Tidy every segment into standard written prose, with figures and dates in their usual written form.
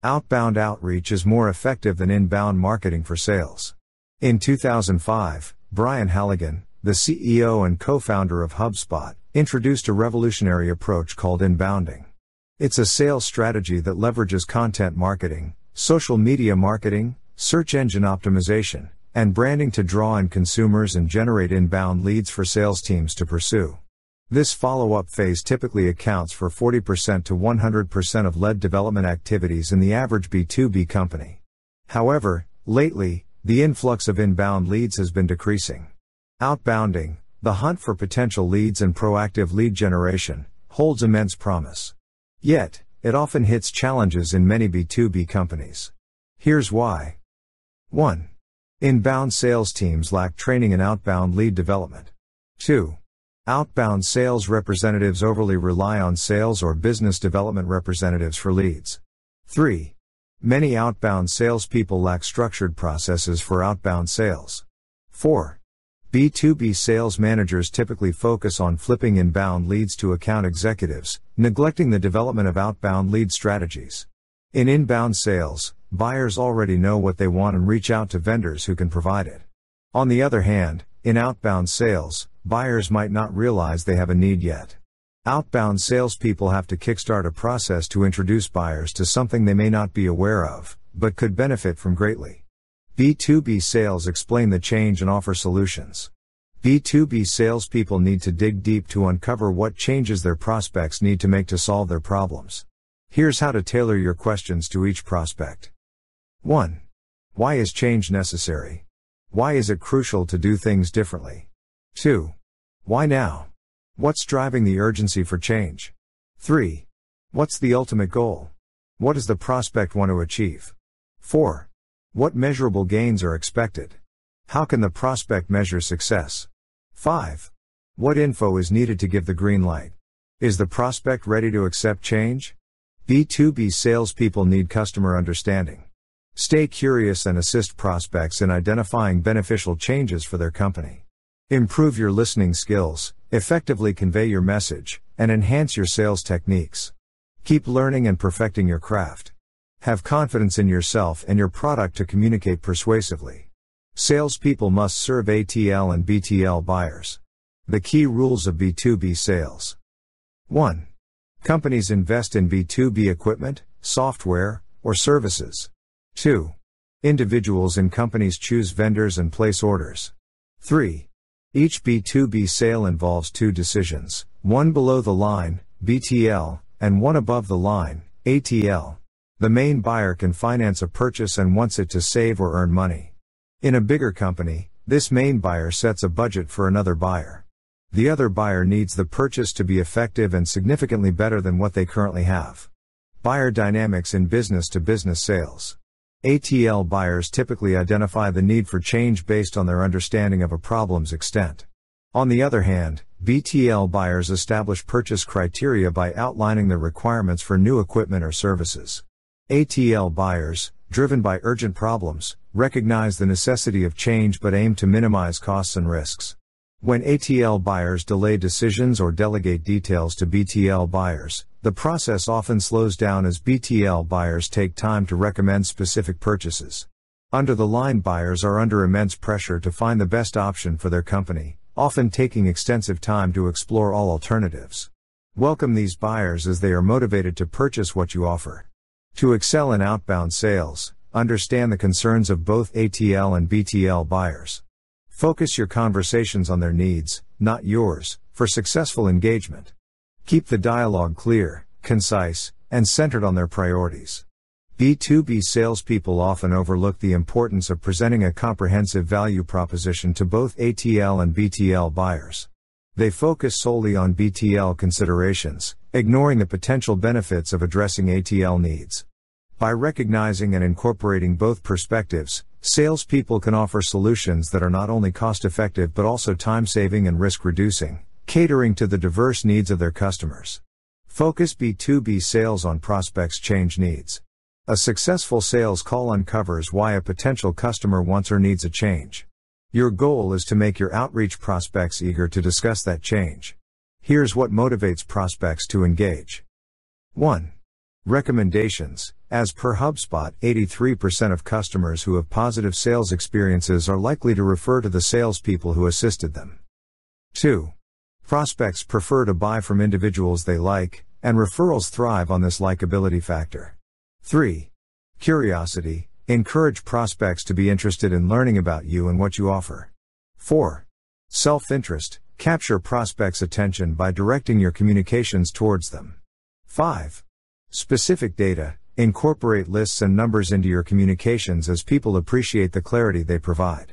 Outbound outreach is more effective than inbound marketing for sales. In 2005, Brian Halligan, the CEO and co-founder of HubSpot, introduced a revolutionary approach called inbounding. It's a sales strategy that leverages content marketing, social media marketing, search engine optimization, and branding to draw in consumers and generate inbound leads for sales teams to pursue. This follow-up phase typically accounts for 40% to 100% of lead development activities in the average B2B company. However, lately, the influx of inbound leads has been decreasing. Outbounding, the hunt for potential leads and proactive lead generation, holds immense promise. Yet, it often hits challenges in many B2B companies. Here's why. 1. Inbound sales teams lack training in outbound lead development. 2. Outbound sales representatives overly rely on sales or business development representatives for leads. 3. Many outbound salespeople lack structured processes for outbound sales. 4. B2B sales managers typically focus on flipping inbound leads to account executives, neglecting the development of outbound lead strategies. In inbound sales, buyers already know what they want and reach out to vendors who can provide it. On the other hand, in outbound sales, buyers might not realize they have a need yet. Outbound salespeople have to kickstart a process to introduce buyers to something they may not be aware of, but could benefit from greatly. B2B sales explain the change and offer solutions. B2B salespeople need to dig deep to uncover what changes their prospects need to make to solve their problems. Here's how to tailor your questions to each prospect. 1. Why is change necessary? Why is it crucial to do things differently? 2. Why now? What's driving the urgency for change? 3. What's the ultimate goal? What does the prospect want to achieve? 4. What measurable gains are expected? How can the prospect measure success? 5. What info is needed to give the green light? Is the prospect ready to accept change? B2B salespeople need customer understanding. Stay curious and assist prospects in identifying beneficial changes for their company. Improve your listening skills, effectively convey your message, and enhance your sales techniques. Keep learning and perfecting your craft. Have confidence in yourself and your product to communicate persuasively. Salespeople must serve ATL and BTL buyers. The key rules of B2B sales. 1. Companies invest in B2B equipment, software, or services. 2. Individuals in companies choose vendors and place orders. 3. Each B2B sale involves two decisions, one below the line, BTL, and one above the line, ATL. The main buyer can finance a purchase and wants it to save or earn money. In a bigger company, this main buyer sets a budget for another buyer. The other buyer needs the purchase to be effective and significantly better than what they currently have. Buyer dynamics in business-to-business sales. ATL buyers typically identify the need for change based on their understanding of a problem's extent. On the other hand, BTL buyers establish purchase criteria by outlining the requirements for new equipment or services. ATL buyers, driven by urgent problems, recognize the necessity of change but aim to minimize costs and risks. When ATL buyers delay decisions or delegate details to BTL buyers, the process often slows down as BTL buyers take time to recommend specific purchases. Under-the-line buyers are under immense pressure to find the best option for their company, often taking extensive time to explore all alternatives. Welcome these buyers as they are motivated to purchase what you offer. To excel in outbound sales, understand the concerns of both ATL and BTL buyers. Focus your conversations on their needs, not yours, for successful engagement. Keep the dialogue clear, concise, and centered on their priorities. B2B salespeople often overlook the importance of presenting a comprehensive value proposition to both ATL and BTL buyers. They focus solely on BTL considerations, ignoring the potential benefits of addressing ATL needs. By recognizing and incorporating both perspectives, salespeople can offer solutions that are not only cost-effective but also time-saving and risk-reducing, catering to the diverse needs of their customers. Focus B2B sales on prospects' change needs. A successful sales call uncovers why a potential customer wants or needs a change. Your goal is to make your outreach prospects eager to discuss that change. Here's what motivates prospects to engage. 1. Recommendations. As per HubSpot, 83% of customers who have positive sales experiences are likely to refer to the salespeople who assisted them. 2. Prospects prefer to buy from individuals they like, and referrals thrive on this likability factor. 3. Curiosity. Encourage prospects to be interested in learning about you and what you offer. 4. Self-interest. Capture prospects' attention by directing your communications towards them. 5. Specific data. Incorporate lists and numbers into your communications as people appreciate the clarity they provide.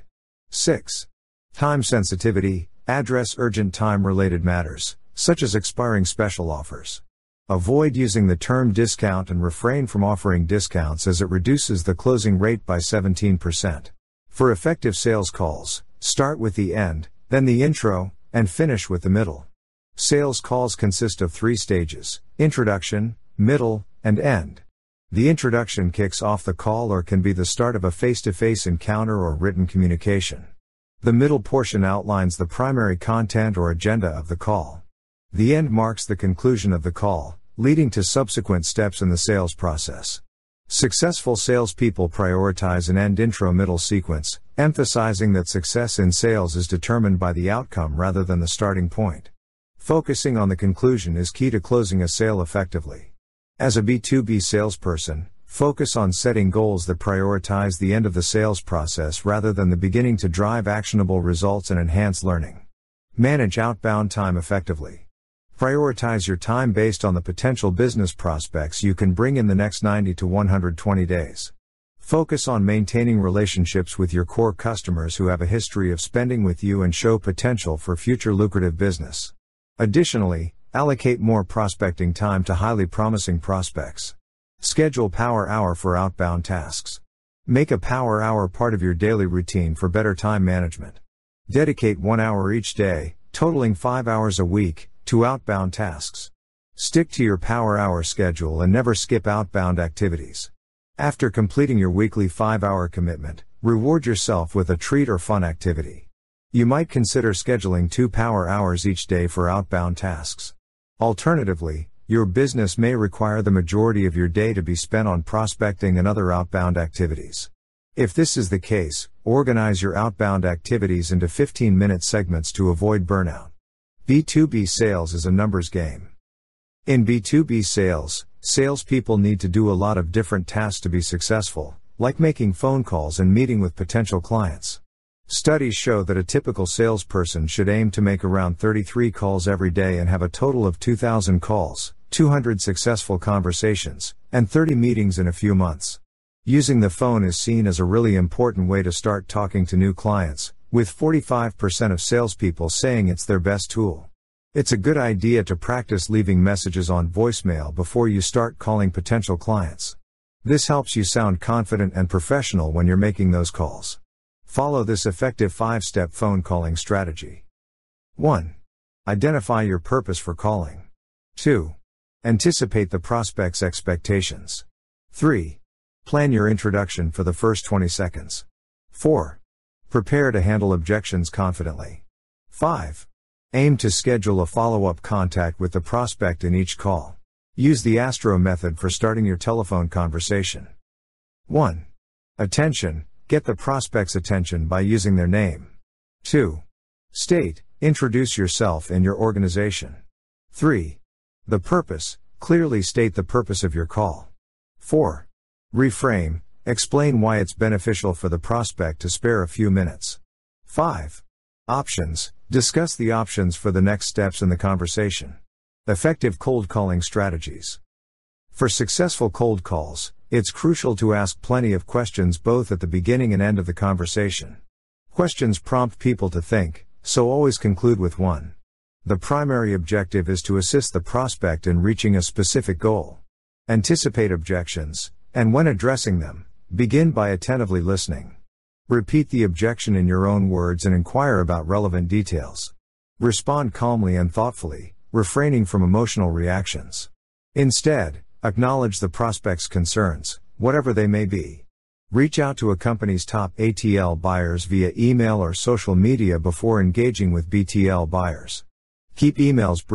6. Time sensitivity. Address urgent time-related matters, such as expiring special offers. Avoid using the term discount and refrain from offering discounts as it reduces the closing rate by 17%. For effective sales calls, start with the end, then the intro, and finish with the middle. Sales calls consist of 3 stages: introduction, middle, and end. The introduction kicks off the call or can be the start of a face-to-face encounter or written communication. The middle portion outlines the primary content or agenda of the call. The end marks the conclusion of the call, leading to subsequent steps in the sales process. Successful salespeople prioritize an end-intro-middle sequence, emphasizing that success in sales is determined by the outcome rather than the starting point. Focusing on the conclusion is key to closing a sale effectively. As a B2B salesperson, focus on setting goals that prioritize the end of the sales process rather than the beginning to drive actionable results and enhance learning. Manage outbound time effectively. Prioritize your time based on the potential business prospects you can bring in the next 90 to 120 days. Focus on maintaining relationships with your core customers who have a history of spending with you and show potential for future lucrative business. Additionally, allocate more prospecting time to highly promising prospects. Schedule Power Hour for outbound tasks. Make a Power Hour part of your daily routine for better time management. Dedicate 1 hour each day, totaling 5 hours a week, to outbound tasks. Stick to your Power Hour schedule and never skip outbound activities. After completing your weekly 5-hour commitment, reward yourself with a treat or fun activity. You might consider scheduling 2 Power Hours each day for outbound tasks. Alternatively, your business may require the majority of your day to be spent on prospecting and other outbound activities. If this is the case, organize your outbound activities into 15-minute segments to avoid burnout. B2B sales is a numbers game. In B2B sales, salespeople need to do a lot of different tasks to be successful, like making phone calls and meeting with potential clients. Studies show that a typical salesperson should aim to make around 33 calls every day and have a total of 2,000 calls, 200 successful conversations, and 30 meetings in a few months. Using the phone is seen as a really important way to start talking to new clients, with 45% of salespeople saying it's their best tool. It's a good idea to practice leaving messages on voicemail before you start calling potential clients. This helps you sound confident and professional when you're making those calls. Follow this effective 5-step phone calling strategy. 1. Identify your purpose for calling. 2. Anticipate the prospect's expectations. 3. Plan your introduction for the first 20 seconds. 4. Prepare to handle objections confidently. 5. Aim to schedule a follow-up contact with the prospect in each call. Use the ASTRO method for starting your telephone conversation. 1. Attention. Get the prospect's attention by using their name. 2. Introduce yourself and your organization. 3. The purpose. Clearly state the purpose of your call. 4. Reframe. Explain why it's beneficial for the prospect to spare a few minutes. 5. Options. Discuss the options for the next steps in the conversation. Effective cold calling strategies. For successful cold calls, it's crucial to ask plenty of questions both at the beginning and end of the conversation. Questions prompt people to think, so always conclude with one. The primary objective is to assist the prospect in reaching a specific goal. Anticipate objections, and when addressing them, begin by attentively listening. Repeat the objection in your own words and inquire about relevant details. Respond calmly and thoughtfully, refraining from emotional reactions. Instead, acknowledge the prospect's concerns, whatever they may be. Reach out to a company's top ATL buyers via email or social media before engaging with BTL buyers. Keep emails brief,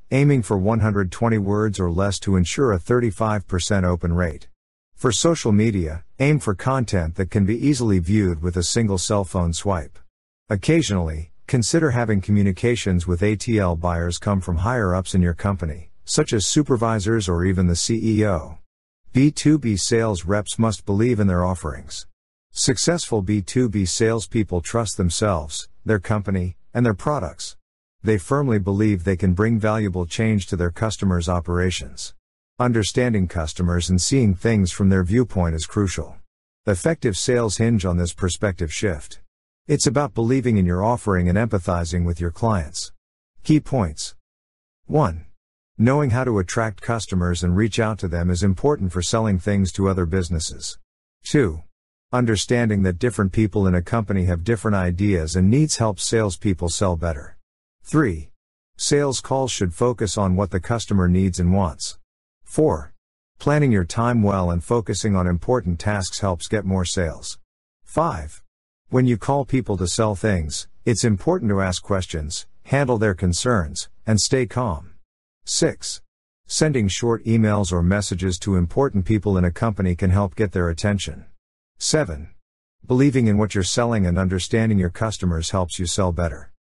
aiming for 120 words or less to ensure a 35% open rate. For social media, aim for content that can be easily viewed with a single cell phone swipe. Occasionally, consider having communications with ATL buyers come from higher-ups in your company, such as supervisors or even the CEO. B2B sales reps must believe in their offerings. Successful B2B salespeople trust themselves, their company, and their products. They firmly believe they can bring valuable change to their customers' operations. Understanding customers and seeing things from their viewpoint is crucial. Effective sales hinge on this perspective shift. It's about believing in your offering and empathizing with your clients. Key points. 1. Knowing how to attract customers and reach out to them is important for selling things to other businesses. 2. Understanding that different people in a company have different ideas and needs helps salespeople sell better. 3. Sales calls should focus on what the customer needs and wants. 4. Planning your time well and focusing on important tasks helps get more sales. 5. When you call people to sell things, it's important to ask questions, handle their concerns, and stay calm. 6. Sending short emails or messages to important people in a company can help get their attention. 7. Believing in what you're selling and understanding your customers helps you sell better.